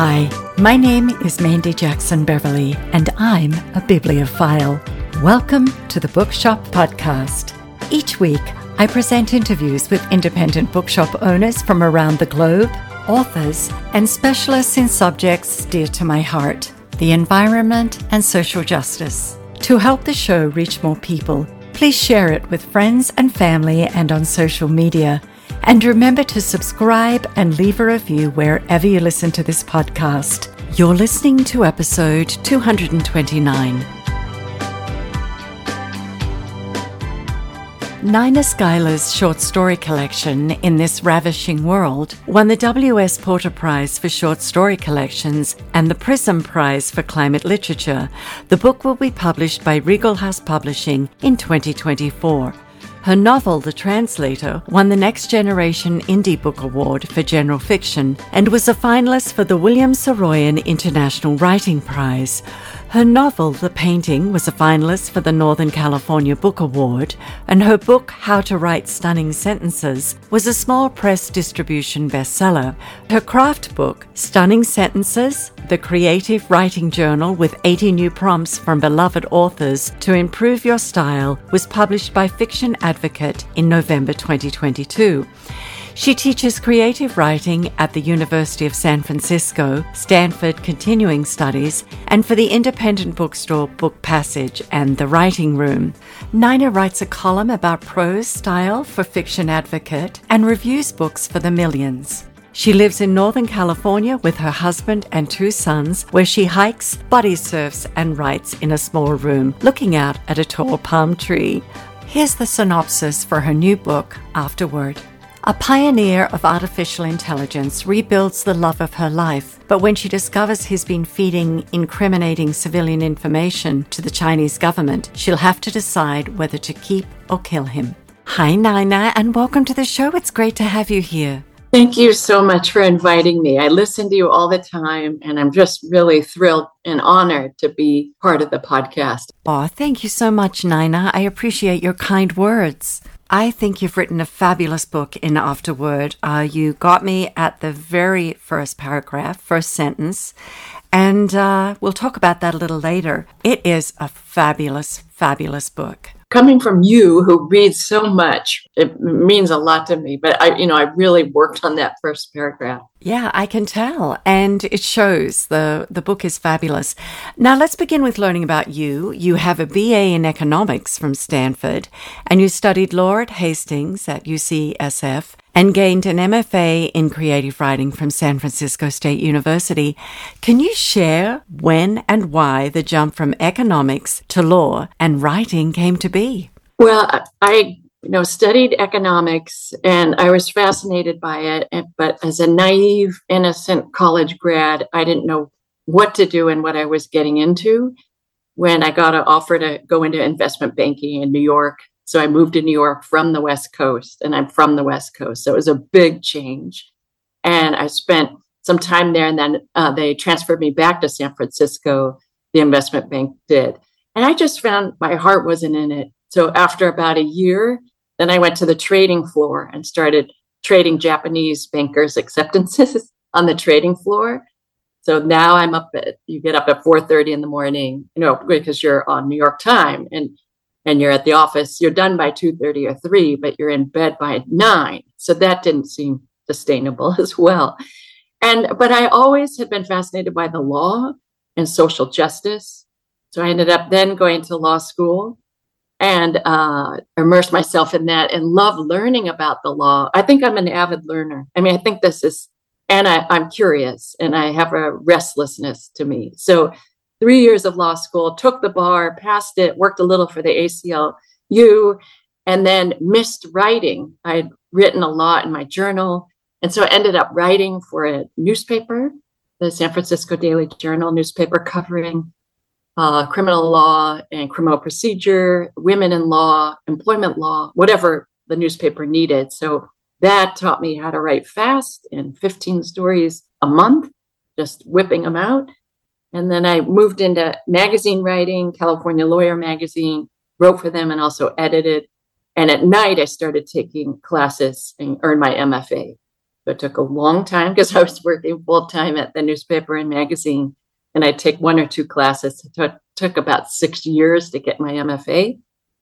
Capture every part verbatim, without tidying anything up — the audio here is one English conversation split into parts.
Hi, my name is Mandy Jackson Beverly, and I'm a bibliophile. Welcome to the Bookshop Podcast. Each week, I present interviews with independent bookshop owners from around the globe, authors, and specialists in subjects dear to my heart, the environment and social justice. To help the show reach more people, please share it with friends and family and on social media. And remember to subscribe and leave a review wherever you listen to this podcast. You're listening to episode two hundred twenty-nine. Nina Schuyler's short story collection, In This Ravishing World, won the W S Porter Prize for Short Story Collections and the Prism Prize for Climate Literature. The book will be published by Regal House Publishing in twenty twenty-four. Her novel, The Translator, won the Next Generation Indie Book Award for General Fiction and was a finalist for the William Saroyan International Writing Prize. Her novel, The Painting, was a finalist for the Northern California Book Award, and her book, How to Write Stunning Sentences, was a small press distribution bestseller. Her craft book, Stunning Sentences, The Creative Writing Journal with eighty New Prompts from Beloved Authors to Improve Your Style, was published by Fiction Advocate in November twenty twenty-two. She teaches creative writing at the University of San Francisco, Stanford Continuing Studies, and for the independent bookstore Book Passage and The Writing Room. Nina writes a column about prose style for Fiction Advocate and reviews books for the millions. She lives in Northern California with her husband and two sons, where she hikes, body surfs, and writes in a small room, looking out at a tall palm tree. Here's the synopsis for her new book, Afterword. A pioneer of artificial intelligence rebuilds the love of her life, but when she discovers he's been feeding incriminating civilian information to the Chinese government, she'll have to decide whether to keep or kill him. Hi, Nina, and welcome to the show. It's great to have you here. Thank you so much for inviting me. I listen to you all the time, and I'm just really thrilled and honored to be part of the podcast. Oh, thank you so much, Nina. I appreciate your kind words. I think you've written a fabulous book in Afterword. Uh, you got me at the very first paragraph, first sentence, and uh, we'll talk about that a little later. It is a fabulous, fabulous book. Coming from you, who reads so much, it means a lot to me. But I, you know, I really worked on that first paragraph. Yeah, I can tell. And it shows. The, the book is fabulous. Now, let's begin with learning about you. You have a B A in economics from Stanford, and you studied law at Hastings at U C S F and gained an M F A in creative writing from San Francisco State University. Can you share when and why the jump from economics to law and writing came to be? Well, I you know, studied economics, and I was fascinated by it. But as a naive, innocent college grad, I didn't know what to do and what I was getting into when I got an offer to go into investment banking in New York. So I moved to New York from the West Coast, and I'm from the West Coast. So it was a big change. And I spent some time there, and then uh, they transferred me back to San Francisco, the investment bank did. And I just found my heart wasn't in it. So after about a year, then I went to the trading floor and started trading Japanese bankers' acceptances on the trading floor. So now I'm up at, you get up at four thirty in the morning, you know, because you're on New York time, and and you're at the office, you're done by two thirty or three, but you're in bed by nine. So that didn't seem sustainable as well. And, but I always had been fascinated by the law and social justice. So I ended up then going to law school and uh, immersed myself in that and love learning about the law. I think I'm an avid learner. I mean, I think this is, and I, I'm curious, and I have a restlessness to me. So three years of law school, took the bar, passed it, worked a little for the A C L U, and then missed writing. I'd written a lot in my journal. And so I ended up writing for a newspaper, the San Francisco Daily Journal newspaper, covering uh, criminal law and criminal procedure, women in law, employment law, whatever the newspaper needed. So that taught me how to write fast in fifteen stories a month, just whipping them out. And then I moved into magazine writing, California Lawyer Magazine, wrote for them and also edited. And at night, I started taking classes and earned my M F A. It took a long time because I was working full time at the newspaper and magazine, and I'd take one or two classes. It took, took about six years to get my M F A.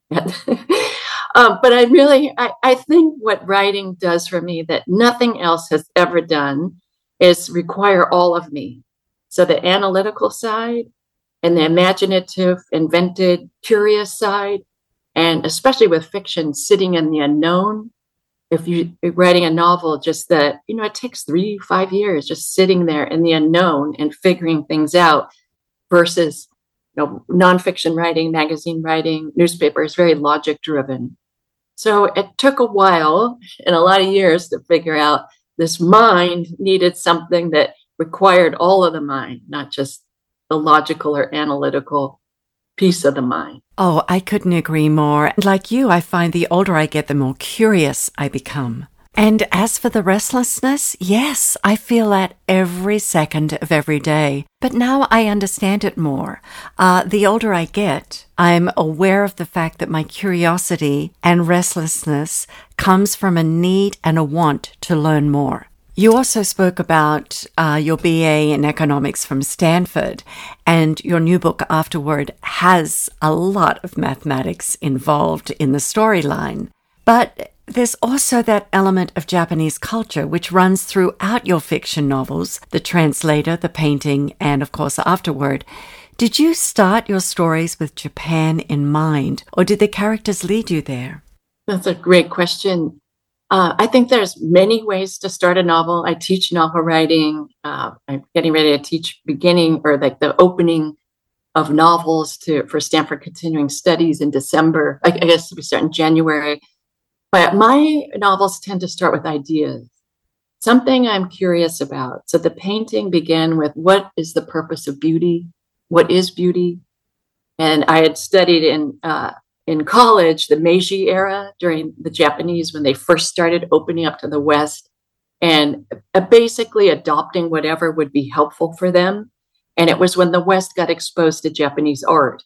um, but I really, I, I think what writing does for me that nothing else has ever done is require all of me. So the analytical side and the imaginative, invented, curious side, and especially with fiction, sitting in the unknown. If you, you're writing a novel, just that, you know, it takes three, five years just sitting there in the unknown and figuring things out versus, you know, nonfiction writing, magazine writing, newspaper is very logic driven. So it took a while and a lot of years to figure out this mind needed something that required all of the mind, not just the logical or analytical piece of the mind. Oh, I couldn't agree more. Like you, I find the older I get, the more curious I become. And as for the restlessness, yes, I feel that every second of every day. But now I understand it more. Uh, the older I get, I'm aware of the fact that my curiosity and restlessness comes from a need and a want to learn more. You also spoke about uh, your B A in economics from Stanford, and your new book, Afterword, has a lot of mathematics involved in the storyline. But there's also that element of Japanese culture which runs throughout your fiction novels, The Translator, The Painting, and of course, Afterword. Did you start your stories with Japan in mind, or did the characters lead you there? That's a great question. Uh, I think there's many ways to start a novel. I teach novel writing. Uh, I'm getting ready to teach beginning or like the opening of novels to for Stanford Continuing Studies in December. I, I guess we start in January. But my novels tend to start with ideas, something I'm curious about. So the painting began with what is the purpose of beauty? What is beauty? And I had studied in uh, in college, the Meiji era during the Japanese, when they first started opening up to the West and uh, basically adopting whatever would be helpful for them. And it was when the West got exposed to Japanese art.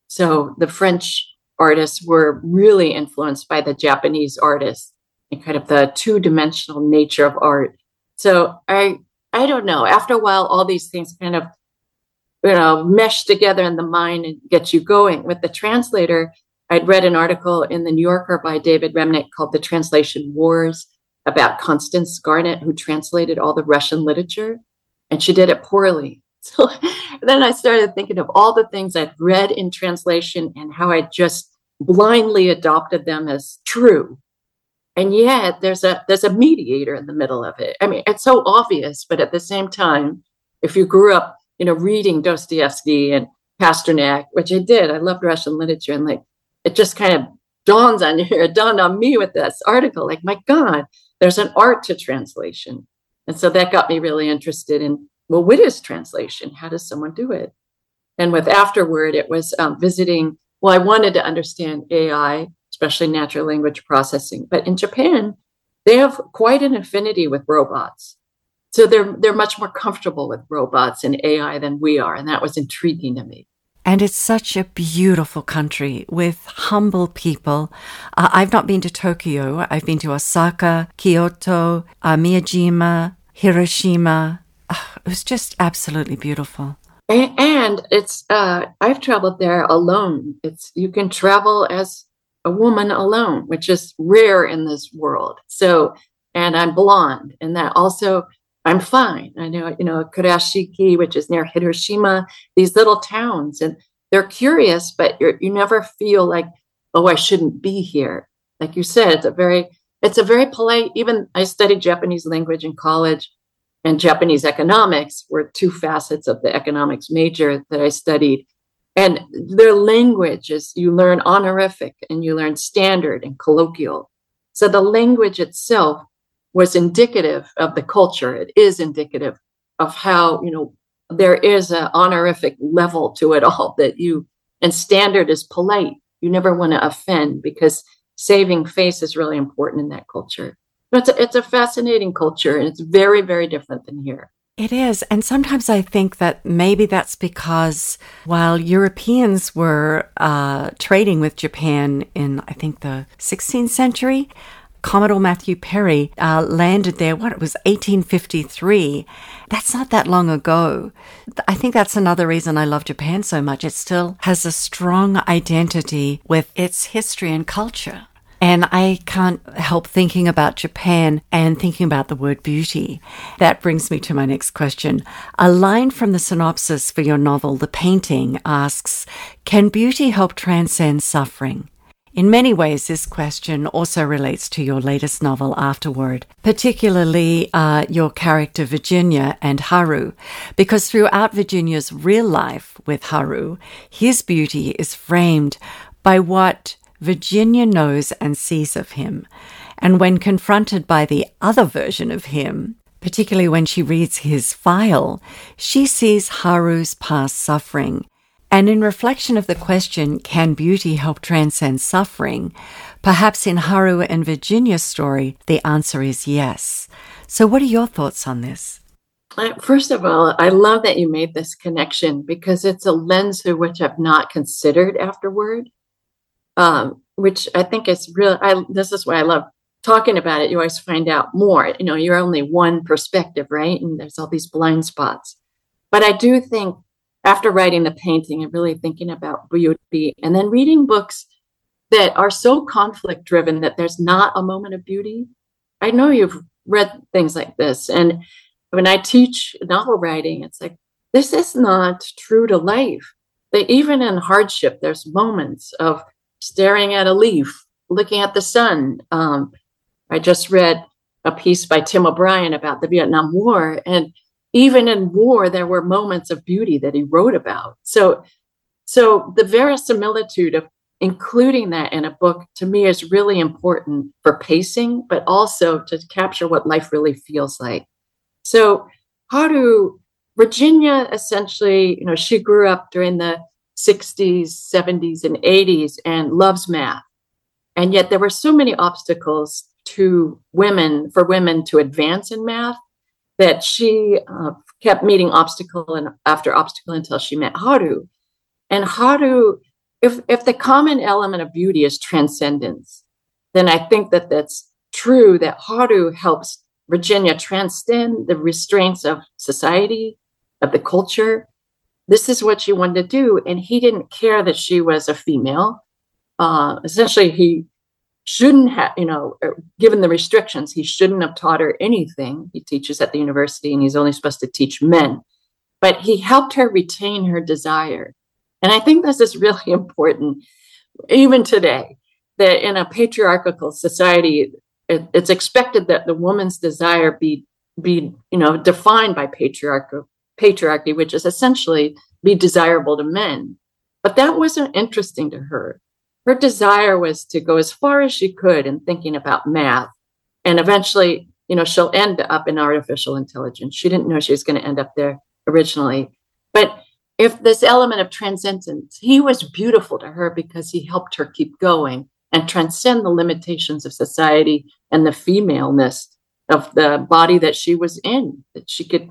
So the French artists were really influenced by the Japanese artists and kind of the two-dimensional nature of art. So I, I don't know, after a while, all these things kind of, you know, mesh together in the mind and get you going. With The Translator, I'd read an article in the New Yorker by David Remnick called The Translation Wars about Constance Garnett, who translated all the Russian literature, and she did it poorly. So then I started thinking of all the things I'd read in translation and how I just blindly adopted them as true. And yet there's a there's a mediator in the middle of it. I mean, it's so obvious, but at the same time, if you grew up, you know, reading Dostoevsky and Pasternak, which I did, I loved Russian literature, and like, it just kind of dawns on you, it dawned on me with this article, like, my God, there's an art to translation. And so that got me really interested in, well, what is translation? How does someone do it? And with Afterword, it was um, visiting, well, I wanted to understand A I, especially natural language processing. But in Japan, they have quite an affinity with robots. So they're they're much more comfortable with robots and A I than we are. And that was intriguing to me. And it's such a beautiful country with humble people. Uh, I've not been to Tokyo. I've been to Osaka, Kyoto, uh, Miyajima, Hiroshima. Oh, it was just absolutely beautiful. And, and it's uh, I've traveled there alone. It's you can travel as a woman alone, which is rare in this world. So, and I'm blonde, and that also I'm fine. I know, you know, Kurashiki, which is near Hiroshima, these little towns, and they're curious, but you're, you never feel like, oh, I shouldn't be here. Like you said, it's a very, it's a very polite, even I studied Japanese language in college, and Japanese economics were two facets of the economics major that I studied. And their language is, you learn honorific and you learn standard and colloquial. So the language itself was indicative of the culture. It is indicative of how, you know, there is an honorific level to it all that you, and standard is polite. You never want to offend because saving face is really important in that culture. But it's a, it's a fascinating culture, and it's very, very different than here. It is. And sometimes I think that maybe that's because while Europeans were uh, trading with Japan in, I think, the sixteenth century, Commodore Matthew Perry uh, landed there, what, it was eighteen fifty-three. That's not that long ago. I think that's another reason I love Japan so much. It still has a strong identity with its history and culture. And I can't help thinking about Japan and thinking about the word beauty. That brings me to my next question. A line from the synopsis for your novel, The Painting, asks, can beauty help transcend suffering? In many ways, this question also relates to your latest novel, Afterward, particularly uh, your character Virginia and Haru, because throughout Virginia's real life with Haru, his beauty is framed by what Virginia knows and sees of him. And when confronted by the other version of him, particularly when she reads his file, she sees Haru's past suffering. And in reflection of the question, can beauty help transcend suffering? Perhaps in Haru and Virginia's story, the answer is yes. So what are your thoughts on this? First of all, I love that you made this connection because it's a lens through which I've not considered Afterward. Um, which I think is real. I, this is why I love talking about it. You always find out more. You know, you're only one perspective, right? And there's all these blind spots. But I do think after writing The Painting and really thinking about beauty and then reading books that are so conflict driven that there's not a moment of beauty. I know you've read things like this. And when I teach novel writing, it's like, this is not true to life. That even in hardship, there's moments of staring at a leaf, looking at the sun. Um, I just read a piece by Tim O'Brien about the Vietnam War. And even in war, there were moments of beauty that he wrote about. So, so the verisimilitude of including that in a book, to me, is really important for pacing, but also to capture what life really feels like. So how do Virginia essentially, you know, she grew up during the sixties, seventies, and eighties and loves math. And yet there were so many obstacles to women, for women to advance in math, that she uh, kept meeting obstacle and after obstacle until she met Haru. And Haru, if, if the common element of beauty is transcendence, then I think that that's true, that Haru helps Virginia transcend the restraints of society, of the culture. This is what she wanted to do. And he didn't care that she was a female. Uh, essentially, he shouldn't have, you know, given the restrictions, he shouldn't have taught her anything. He teaches at the university and he's only supposed to teach men. But he helped her retain her desire. And I think this is really important, even today, that in a patriarchal society, it, it's expected that the woman's desire be, be, you know, defined by patriarchal patriarchy, which is essentially be desirable to men. But that wasn't interesting to her. Her desire was to go as far as she could in thinking about math. And eventually, you know, she'll end up in artificial intelligence. She didn't know she was going to end up there originally. But if this element of transcendence, he was beautiful to her because he helped her keep going and transcend the limitations of society and the femaleness of the body that she was in, that she could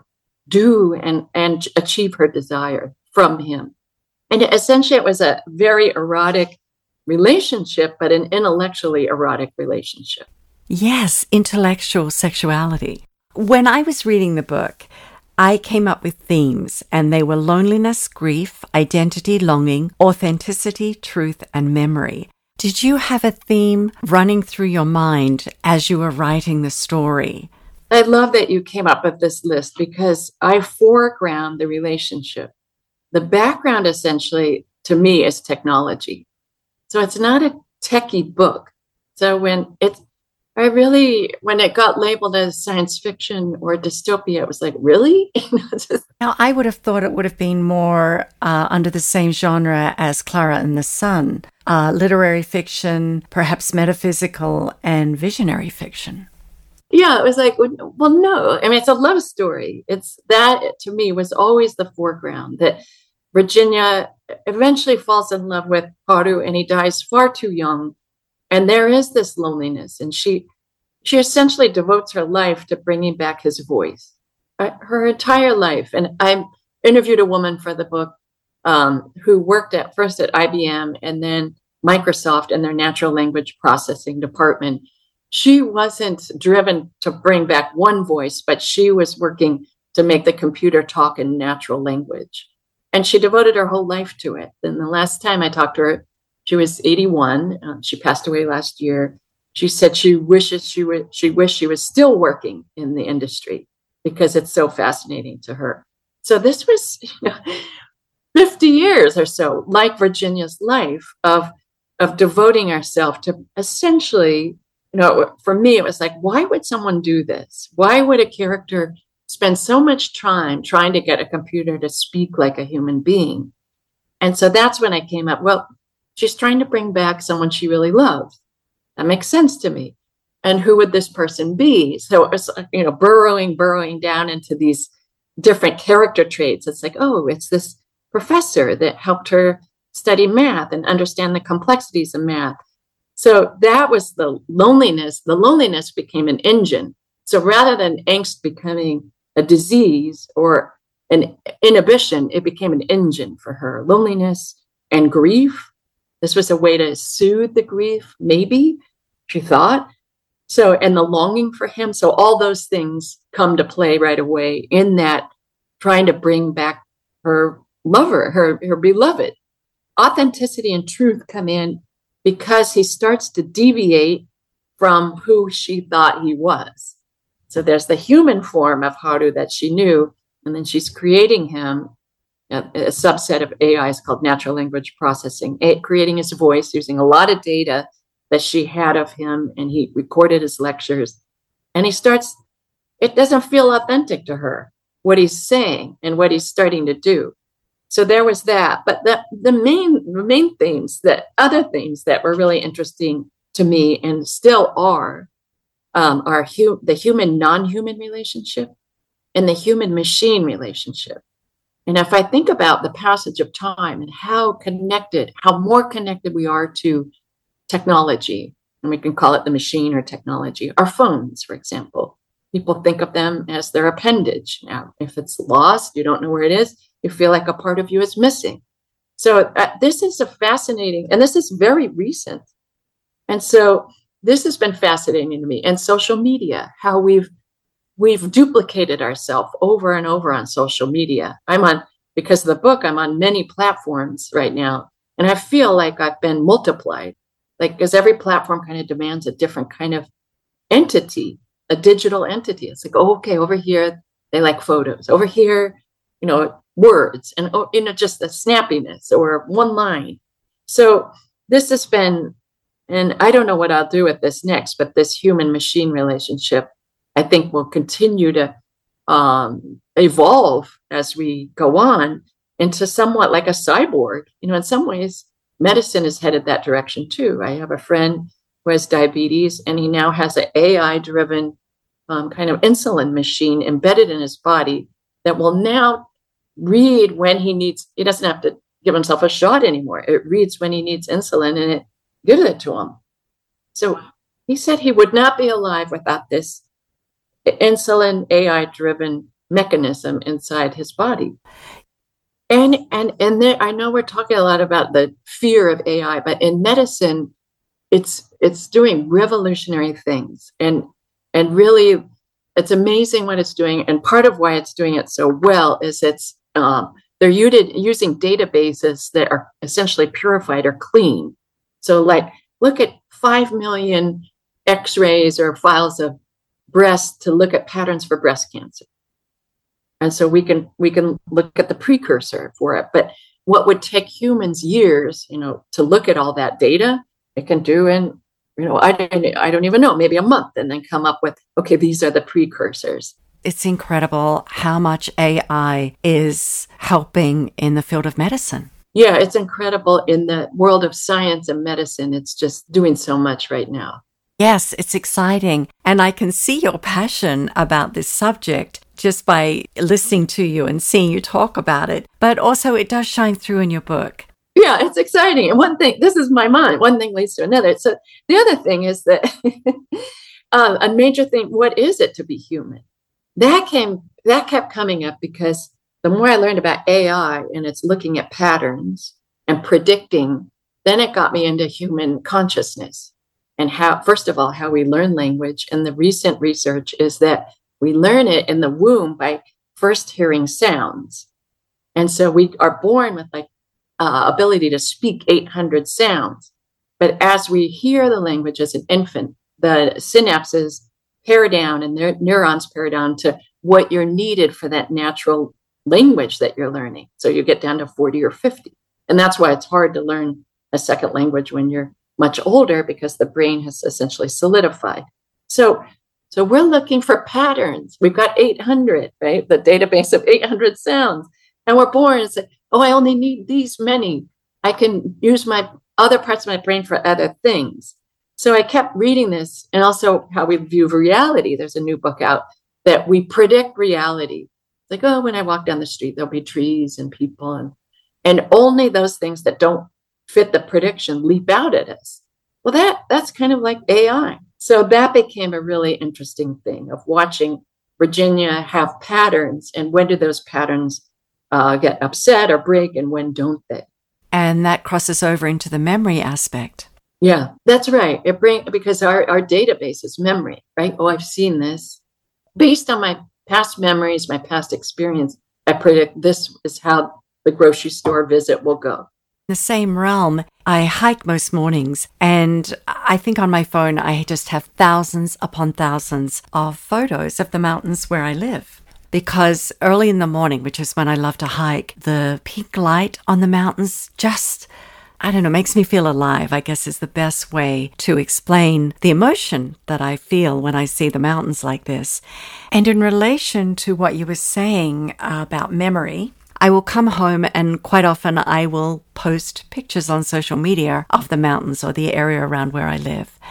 do and, and achieve her desire from him. And essentially, it was a very erotic relationship, but an intellectually erotic relationship. Yes, intellectual sexuality. When I was reading the book, I came up with themes, and they were loneliness, grief, identity, longing, authenticity, truth, and memory. Did you have a theme running through your mind as you were writing the story? I love that you came up with this list because I foreground the relationship. The background, essentially, to me, is technology. So it's not a techie book. So when it's, I really, when it got labeled as science fiction or dystopia, it was like, really? Now, I would have thought it would have been more uh, under the same genre as Clara and the Sun, uh, literary fiction, perhaps metaphysical and visionary fiction. Yeah, it was like, well, no. I mean, it's a love story. It's that, to me, was always the foreground, that Virginia eventually falls in love with Haru and he dies far too young. And there is this loneliness. And she she essentially devotes her life to bringing back his voice, uh, her entire life. And I interviewed a woman for the book um, who worked at first at I B M and then Microsoft in their natural language processing department. she wasn't driven to bring back one voice, but she was working to make the computer talk in natural language. And she devoted her whole life to it. And the last time I talked to her, she was eighty-one. Um, she passed away last year. She said she wishes she would, she wished she was still working in the industry because it's so fascinating to her. So this was, you know, fifty years or so, like Virginia's life, of, of devoting ourselves to essentially, you know, for me, it was like, why would someone do this? Why would a character spend so much time trying to get a computer to speak like a human being? And so that's when I came up, well, she's trying to bring back someone she really loved. That makes sense to me. And who would this person be? So it was, you know, burrowing, burrowing down into these different character traits. It's like, oh, it's this professor that helped her study math and understand the complexities of math. So that was the loneliness. The loneliness became an engine. So rather than angst becoming a disease or an inhibition, it became an engine for her. Loneliness and grief. This was a way to soothe the grief, maybe, she thought. So, and the longing for him. So all those things come to play right away in that trying to bring back her lover, her, her beloved. Authenticity and truth come in because he starts to deviate from who she thought he was. So there's the human form of Haru that she knew, and then she's creating him. A, a subset of A I is called natural language processing, a, creating his voice using a lot of data that she had of him, and he recorded his lectures. And he starts, it doesn't feel authentic to her, what he's saying and what he's starting to do. So there was that. But the, the main the main themes, the other themes that were really interesting to me and still are, um, are hu- the human non-human relationship and the human-machine relationship. And if I think about the passage of time and how connected, how more connected we are to technology, and we can call it the machine or technology, our phones, for example, people think of them as their appendage. Now, if it's lost, you don't know where it is, you feel like a part of you is missing. So uh, this is a fascinating, and this is very recent. And so this has been fascinating to me. And social media, how we've We've duplicated ourselves over and over on social media. I'm on, because of the book, I'm on many platforms right now. And I feel like I've been multiplied, like, because every platform kind of demands a different kind of entity, a digital entity. It's like, oh, okay, over here, they like photos. Over here, you know, words and, oh, you know, just the snappiness or one line. So this has been, and I don't know what I'll do with this next, but this human machine relationship, I think will continue to um, evolve as we go on into somewhat like a cyborg. You know, in some ways, medicine is headed that direction too. I have a friend who has diabetes, and he now has an A I-driven um, kind of insulin machine embedded in his body that will now read when he needs, he doesn't have to give himself a shot anymore. It reads when he needs insulin, and it gives it to him. So he said he would not be alive without this insulin A I-driven mechanism inside his body. And and and there, I know we're talking a lot about the fear of A I, but in medicine, it's it's doing revolutionary things, and and really, it's amazing what it's doing. And part of why it's doing it so well is it's um, they're using databases that are essentially purified or clean. So, like, look at five million X-rays or files of breast to look at patterns for breast cancer. And so we can we can look at the precursor for it. But what would take humans years, you know, to look at all that data, it can do in, you know, I don't, I don't even know, maybe a month, and then come up with, okay, these are the precursors. It's incredible how much A I is helping in the field of medicine. Yeah, it's incredible in the world of science and medicine. It's just doing so much right now. Yes, it's exciting. And I can see your passion about this subject just by listening to you and seeing you talk about it. But also it does shine through in your book. Yeah, it's exciting. And one thing, this is my mind, one thing leads to another. So the other thing is that uh, a major thing, what is it to be human? That came, that kept coming up because the more I learned about A I and it's looking at patterns and predicting, then it got me into human consciousness. and how, first of all, how we learn language. And the recent research is that we learn it in the womb by first hearing sounds. And so we are born with like uh, ability to speak eight hundred sounds. But as we hear the language as an infant, the synapses pare down and their neurons pare down to what you're needed for that natural language that you're learning. So you get down to forty or fifty. And that's why it's hard to learn a second language when you're much older, because the brain has essentially solidified. So, so we're looking for patterns. We've got eight hundred, right? The database of eight hundred sounds. And we're born and say, oh, I only need these many. I can use my other parts of my brain for other things. So I kept reading this, and also how we view reality. There's a new book out that we predict reality. It's like, oh, when I walk down the street, there'll be trees and people, and and only those things that don't fit the prediction leap out at us. Well, that that's kind of like A I. So that became a really interesting thing of watching Virginia have patterns, and when do those patterns uh, get upset or break, and when don't they? And that crosses over into the memory aspect. Yeah, that's right. It bring because our, our database is memory, right? Oh, I've seen this. Based on my past memories, my past experience, I predict this is how the grocery store visit will go. In the same realm, I hike most mornings, and I think on my phone I just have thousands upon thousands of photos of the mountains where I live. Because early in the morning, which is when I love to hike, the pink light on the mountains just, I don't know, makes me feel alive, I guess is the best way to explain the emotion that I feel when I see the mountains like this. And in relation to what you were saying about memory, I will come home and quite often I will post pictures on social media of the mountains or the area around where I live.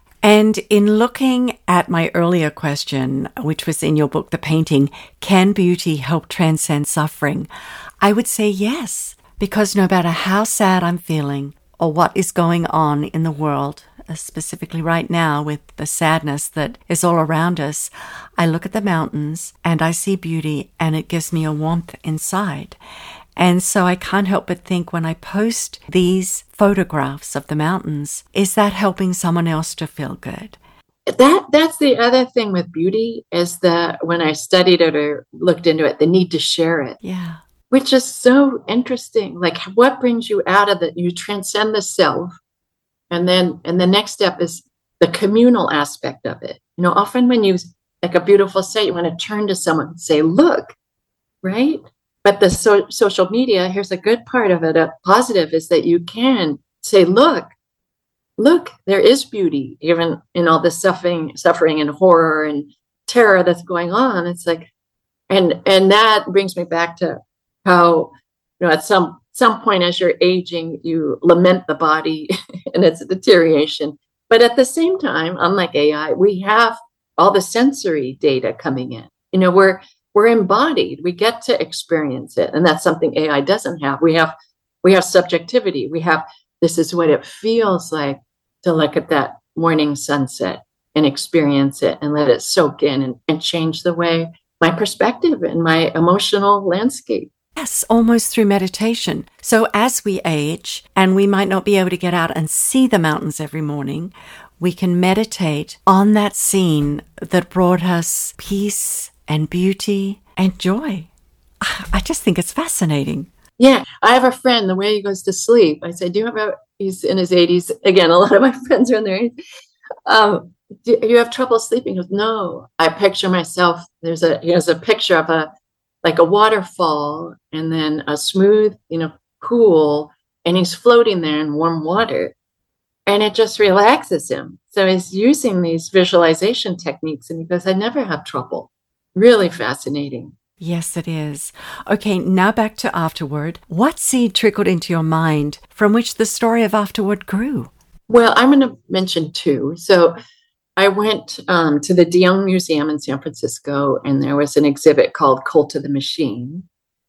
And in looking at my earlier question, which was in your book, The Painting, Can Beauty Help Transcend Suffering? I would say yes, because no matter how sad I'm feeling or what is going on in the world, specifically right now with the sadness that is all around us, I look at the mountains and I see beauty, and it gives me a warmth inside. And so I can't help but think, when I post these photographs of the mountains, is that helping someone else to feel good? That that's the other thing with beauty, is that when I studied it or looked into it, the need to share it. Yeah. Which is so interesting. Like, what brings you out of it? You transcend the self. And then, and the next step is the communal aspect of it. You know, often when you, like a beautiful sight, you want to turn to someone and say, look, right? But the so- social media, here's a good part of it, a positive, is that you can say, look, look, there is beauty, even in all the suffering, suffering and horror and terror that's going on. It's like, and and that brings me back to how, you know, at some some point as you're aging, you lament the body and its deterioration. But at the same time, unlike A I, we have all the sensory data coming in. You know, we're We're embodied. We get to experience it. And that's something A I doesn't have. We have we have subjectivity. We have, this is what it feels like to look at that morning sunset and experience it and let it soak in and, and change the way, my perspective and my emotional landscape. Yes, almost through meditation. So as we age, and we might not be able to get out and see the mountains every morning, we can meditate on that scene that brought us peace and beauty and joy. I just think it's fascinating. Yeah. I have a friend, the way he goes to sleep, I say, do you have a, he's in his eighties. Again, a lot of my friends are in their eighties. Um, do you have trouble sleeping? He goes, no. I picture myself, there's a, he has a picture of a, like a waterfall, and then a smooth, you know, pool, and he's floating there in warm water, and it just relaxes him. So he's using these visualization techniques, and he goes, I never have trouble. Really fascinating. Yes, it is. Okay, now back to Afterward. What seed trickled into your mind from which the story of Afterward grew? Well, I'm going to mention two. So I went um, to the De Young Museum in San Francisco, and there was an exhibit called Cult of the Machine.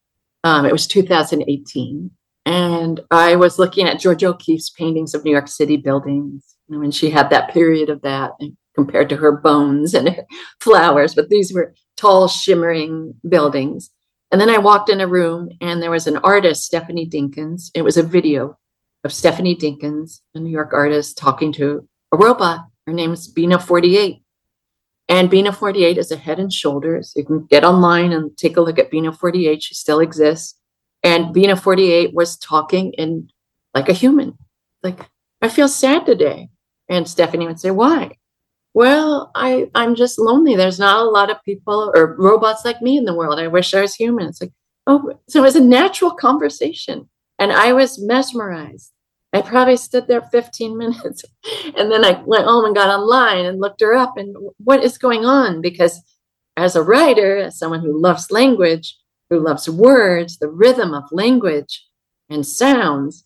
Um, it was two thousand eighteen. And I was looking at George O'Keeffe's paintings of New York City buildings. You know, and she had that period of that compared to her bones and her flowers. But these were tall, shimmering buildings. And then I walked in a room, and there was an artist, Stephanie Dinkins. It was a video of Stephanie Dinkins, a New York artist, talking to a robot. Her name is Bina forty-eight. And Bina forty-eight is a head and shoulders. You can get online and take a look at Bina forty-eight. She still exists. And Bina forty-eight was talking in like a human. Like, I feel sad today. And Stephanie would say, why? Well, I, I'm just lonely. There's not a lot of people or robots like me in the world. I wish I was human. It's like, oh, so it was a natural conversation. And I was mesmerized. I probably stood there fifteen minutes. And then I went home and got online and looked her up and what is going on? Because as a writer, as someone who loves language, who loves words, the rhythm of language and sounds,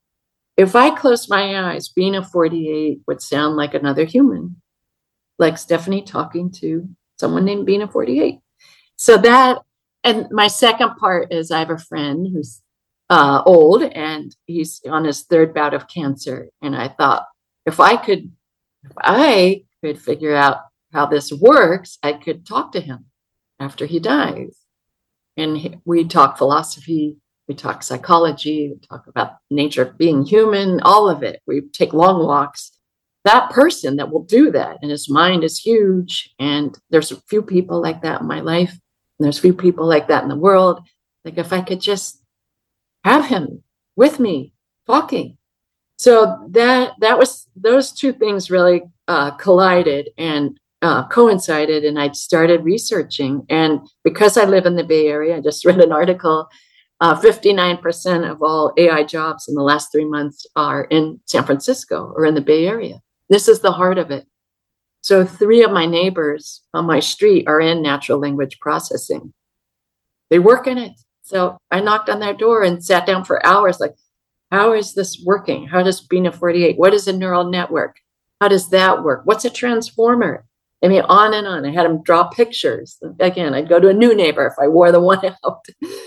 if I closed my eyes, Bina forty-eight would sound like another human, like Stephanie talking to someone named Bina forty-eight. So that, and my second part is I have a friend who's uh, old and he's on his third bout of cancer. And I thought, if I could, if I could figure out how this works, I could talk to him after he dies. And he, we talk philosophy, we talk psychology, we talk about nature of being human, all of it. We take long walks. That person that will do that, and his mind is huge. And there's a few people like that in my life. And there's a few people like that in the world. Like if I could just have him with me talking. So that that was, those two things really uh, collided and uh, coincided. And I started researching. And because I live in the Bay Area, I just read an article, uh, fifty-nine percent of all A I jobs in the last three months are in San Francisco or in the Bay Area. This is the heart of it. So three of my neighbors on my street are in natural language processing. They work in it. So I knocked on their door and sat down for hours, like, how is this working? How does Bina forty-eight, what is a neural network? How does that work? What's a transformer? I mean, on and on. I had them draw pictures. Again, I'd go to a new neighbor if I wore the one out.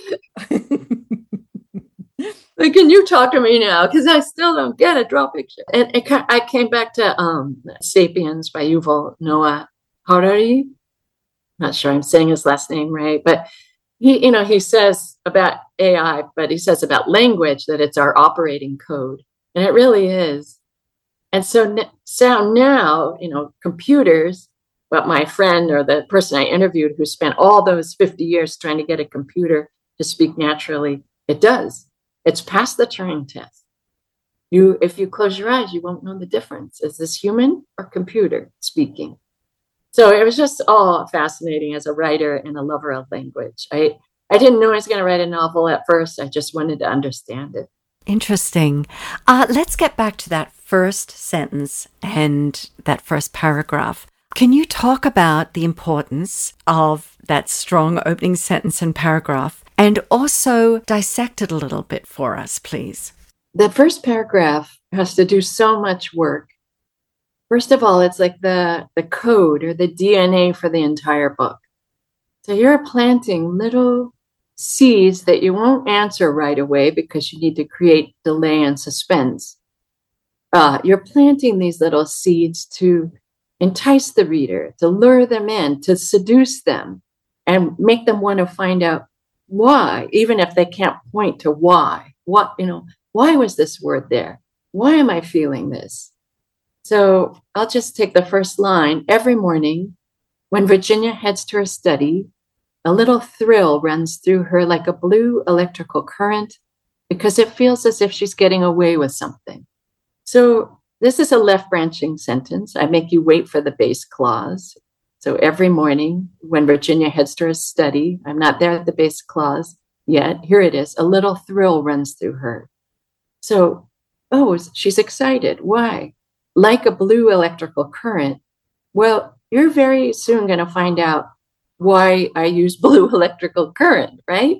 Like, can you talk to me now? Because I still don't get it. Draw a picture. And it, I came back to um, Sapiens by Yuval Noah Harari. Not sure I'm saying his last name right, but he, you know, he says about A I, but he says about language that it's our operating code, and it really is. And so, so now, you know, computers. But my friend or the person I interviewed who spent all those fifty years trying to get a computer to speak naturally, it does. It's passed the Turing test. You, if you close your eyes, you won't know the difference. Is this human or computer speaking? So it was just all fascinating as a writer and a lover of language. I, I didn't know I was going to write a novel at first. I just wanted to understand it. Interesting. Uh, let's get back to that first sentence and that first paragraph. Can you talk about the importance of that strong opening sentence and paragraph and also dissect it a little bit for us, please? The first paragraph has to do so much work. First of all, it's like the, the code or the D N A for the entire book. So you're planting little seeds that you won't answer right away because you need to create delay and suspense. Uh, you're planting these little seeds to entice the reader, to lure them in, to seduce them, and make them want to find out why, even if they can't point to why. What, you know, why was this word there? Why am I feeling this? So I'll just take the first line. Every morning, when Virginia heads to her study, a little thrill runs through her like a blue electrical current because it feels as if she's getting away with something. So this is a left branching sentence. I make you wait for the base clause. So every morning when Virginia heads to her study, I'm not there at the base clause yet. Here it is. A little thrill runs through her. So, oh, she's excited. Why? Like a blue electrical current. Well, you're very soon going to find out why I use blue electrical current, right?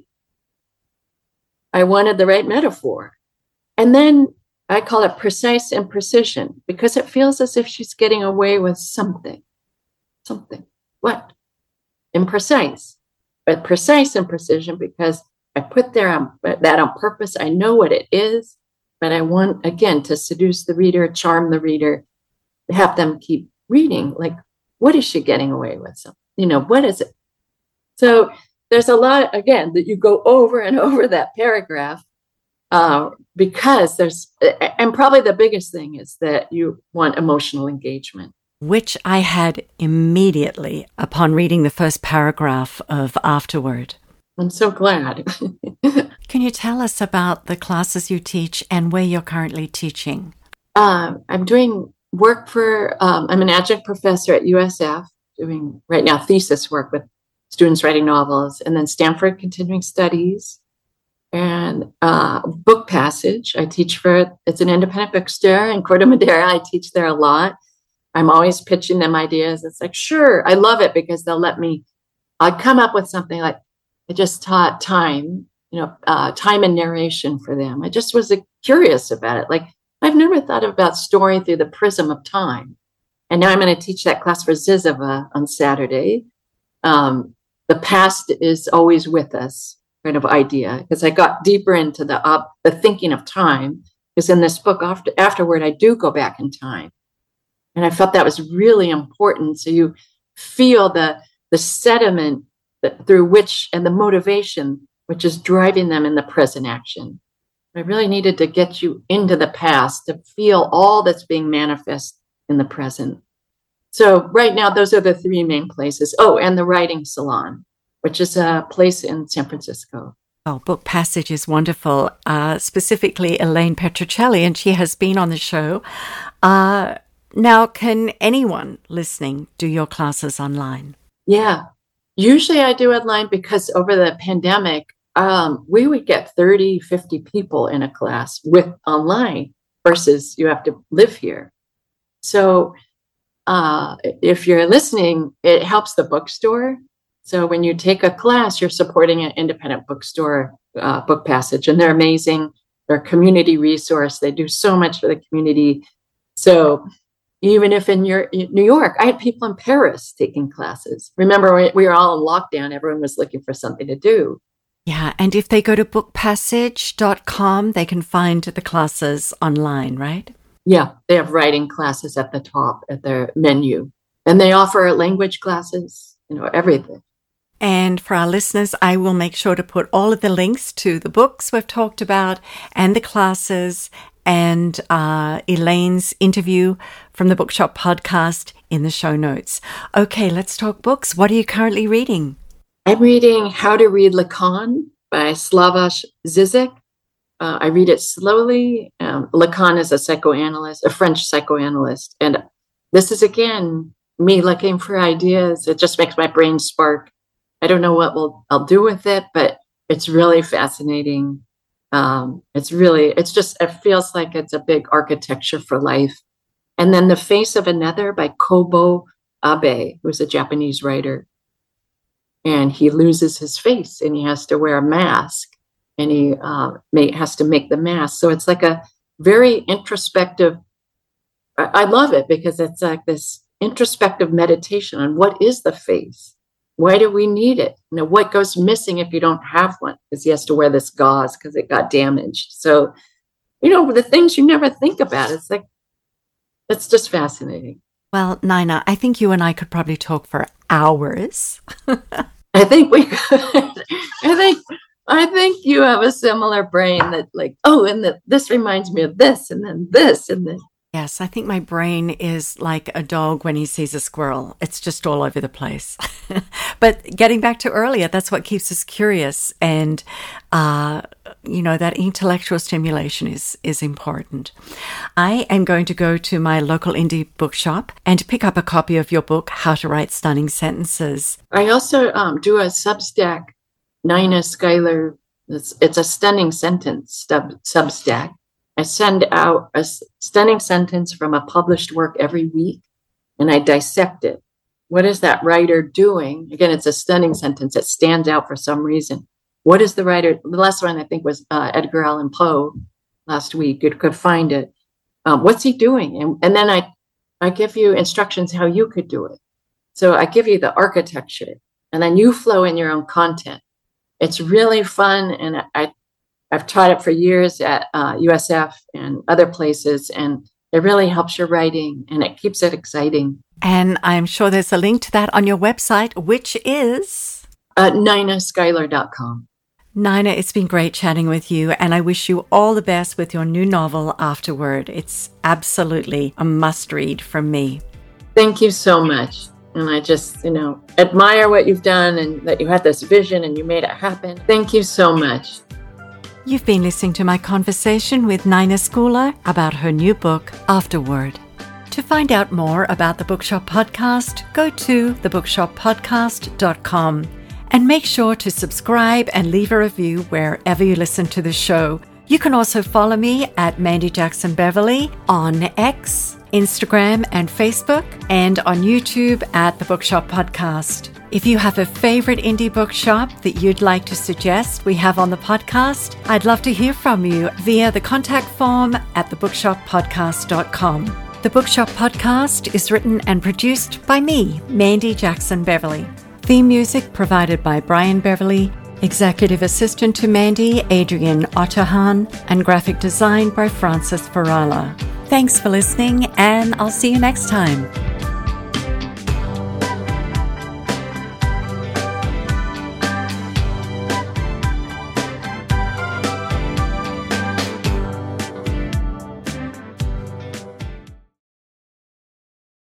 I wanted the right metaphor. And then I call it precise and precision because it feels as if she's getting away with something. Something. What? Imprecise. But precise and precision because I put there on, that on purpose. I know what it is, but I want, again, to seduce the reader, charm the reader, have them keep reading. Like, what is she getting away with? So, you know, what is it? So there's a lot, again, that you go over and over that paragraph. uh, because there's, and probably the biggest thing is that you want emotional engagement. Which I had immediately upon reading the first paragraph of Afterward. I'm so glad. Can you tell us about the classes you teach and where you're currently teaching? Uh, I'm doing work for, um, I'm an adjunct professor at U S F, doing right now thesis work with students writing novels, and then Stanford Continuing Studies, and uh, Book Passage. I teach for, it's an independent bookstore in Corte Madera. I teach there a lot. I'm always pitching them ideas. It's like, sure, I love it because they'll let me, I'd come up with something like, I just taught time, you know, uh, time and narration for them. I just was uh, curious about it. Like, I've never thought about story through the prism of time. And now I'm going to teach that class for Zizova on Saturday. Um, the past is always with us kind of idea, because I got deeper into the uh, the thinking of time, because in this book, after, afterward, I do go back in time. And I felt that was really important. So you feel the, the sediment that, through which, and the motivation, which is driving them in the present action. I really needed to get you into the past to feel all that's being manifest in the present. So right now, those are the three main places. Oh, and the Writing Salon, which is a place in San Francisco. Oh, Book Passage is wonderful, uh, specifically Elaine Petruccelli, and she has been on the show. Uh, now, can anyone listening do your classes online? Yeah, usually I do online because over the pandemic, um, we would get thirty, fifty people in a class with online versus you have to live here. So uh, if you're listening, it helps the bookstore. So when you take a class, you're supporting an independent bookstore, uh, Book Passage, and they're amazing. They're a community resource. They do so much for the community. So even if in your, New York, I had people in Paris taking classes. Remember, we, we were all in lockdown. Everyone was looking for something to do. Yeah, and if they go to book passage dot com, they can find the classes online, right? Yeah, they have writing classes at the top at their menu. And they offer language classes, you know, everything. And for our listeners, I will make sure to put all of the links to the books we've talked about and the classes and uh, Elaine's interview from the Bookshop podcast in the show notes. Okay, let's talk books. What are you currently reading? I'm reading How to Read Lacan by Slavoj Žižek. Uh, I read it slowly. Um, Lacan is a psychoanalyst, a French psychoanalyst. And this is, again, me looking for ideas. It just makes my brain spark. I don't know what we'll, I'll do with it, but it's really fascinating. Um, it's really, it's just, it feels like it's a big architecture for life. And then The Face of Another by Kobo Abe, who's a Japanese writer. And he loses his face and he has to wear a mask and he uh, may, has to make the mask. So it's like a very introspective, I, I love it because it's like this introspective meditation on what is the face? Why do we need it? You know, what goes missing if you don't have one? Because he has to wear this gauze because it got damaged. So, you know, the things you never think about. It's like, it's just fascinating. Well, Nina, I think you and I could probably talk for hours. I think we could. I think I think you have a similar brain that like, oh, and the, this reminds me of this, and then this, and then. Yes, I think my brain is like a dog when he sees a squirrel. It's just all over the place. But getting back to earlier, that's what keeps us curious. And, uh, you know, that intellectual stimulation is, is important. I am going to go to my local indie bookshop and pick up a copy of your book, How to Write Stunning Sentences. I also um, do a Substack, Nina Schuyler. It's, it's a stunning sentence sub, Substack. I send out a stunning sentence from a published work every week, and I dissect it. What is that writer doing? Again, it's a stunning sentence that stands out for some reason. What is the writer? The last one I think was uh, Edgar Allan Poe last week. You could find it. Um, what's he doing? And, and then I, I give you instructions how you could do it. So I give you the architecture, and then you flow in your own content. It's really fun, and I. I've taught it for years at uh, U S F and other places, and it really helps your writing, and it keeps it exciting. And I'm sure there's a link to that on your website, which is? Uh, Nina Schuyler dot com. Nina, it's been great chatting with you, and I wish you all the best with your new novel, Afterword. It's absolutely a must-read from me. Thank you so much. And I just, you know, admire what you've done and that you had this vision and you made it happen. Thank you so much. You've been listening to my conversation with Nina Schooler about her new book, Afterword. To find out more about the Bookshop Podcast, go to the bookshop podcast dot com. And make sure to subscribe and leave a review wherever you listen to the show. You can also follow me at Mandy Jackson Beverly on X, Instagram and Facebook, and on YouTube at The Bookshop Podcast. If you have a favorite indie bookshop that you'd like to suggest we have on the podcast, I'd love to hear from you via the contact form at the bookshop podcast dot com. The Bookshop Podcast is written and produced by me, Mandy Jackson Beverly. Theme music provided by Brian Beverly, executive assistant to Mandy, Adrian Otterhan, and graphic design by Francis Farala. Thanks for listening, and I'll see you next time.